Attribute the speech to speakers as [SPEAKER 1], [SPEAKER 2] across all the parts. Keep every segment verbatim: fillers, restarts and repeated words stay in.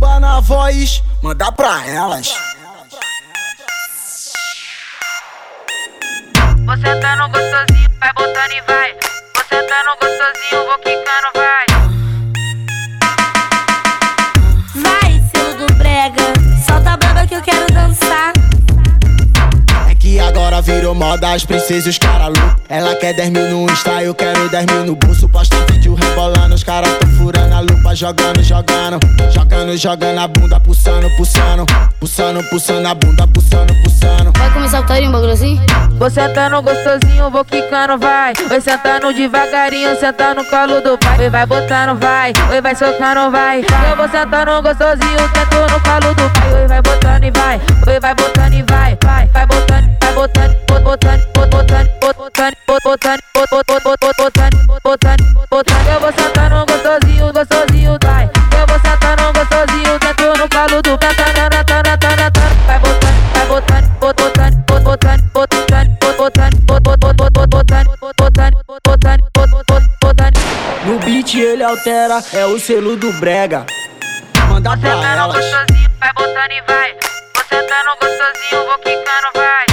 [SPEAKER 1] Tuba na voz, manda pra elas.
[SPEAKER 2] Você tá no gostosinho, vai botando e vai. Você tá no gostosinho, vou quicando, vai.
[SPEAKER 3] Vai, selo do brega, solta a braba que eu quero dançar.
[SPEAKER 1] É que agora virou moda, as princesas e os cara louco. Ela quer dez mil no Insta, eu quero dez mil no bolso. Posta vídeo rebolando, os caras tão furando a lupa. Jogando, jogando, jogando, jogando a bunda. Pulsando, pulsando, pulsando, pulsando a bunda. Pulsando, pulsando.
[SPEAKER 3] Vai começar o tarinho, um bagulho assim?
[SPEAKER 2] Você tá no gostosinho, vou quicando, vai. Oi, sentando devagarinho, senta no colo do pai. Oi, vai botando, vai. Oi, vai socando, vai. Eu vou sentando gostosinho, sento no colo do pai. Oi, vai botando e vai. Oi, vai botando e vai. Vai, vai botando, vai botando, botando, botando, botando, botando, botando, botando, botando, botando. Eu vou sentando gostosinho, gostosinho, vai. Eu vou sentando gostosinho, sento no colo do pai. Vai botando, vai botando, botando, botando, botando, botando.
[SPEAKER 1] No beat ele altera, é o selo do brega. Manda pra
[SPEAKER 2] Você tá no
[SPEAKER 1] elas.
[SPEAKER 2] gostosinho, vai botando e vai. Você tá no gostosinho, vou quicando, vai.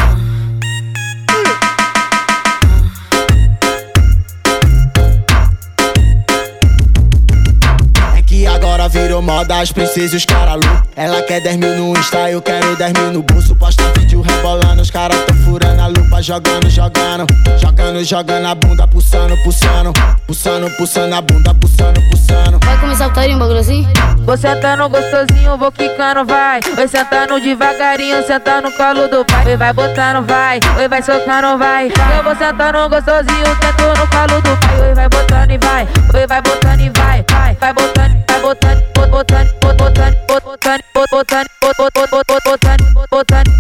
[SPEAKER 1] É que agora virou moda, as princesas e os cara louco. Ela quer dez mil no Insta, eu quero dez mil no bolso. Posta vídeo rebolando, os caras tão furando a lupa. Jogando, jogando, jogando, jogando a bunda. Pulsando, pulsando, pulsando, pulsando a bunda. Pulsando, pulsando.
[SPEAKER 3] Vai começar o tarinho, um bagulho assim?
[SPEAKER 2] Você tá no gostosinho, vou quicando, vai. Oi, sentando devagarinho, senta no colo do pai. Oi, vai botando, vai. Oi, vai socando, vai. Eu vou sentando gostosinho, sento no colo do pai. Oi, vai botando e vai. Oi, vai botando e vai. Vai, vai botando, vai botando, botando, botando, botando, botando, botando, botando, botando, botando, botando.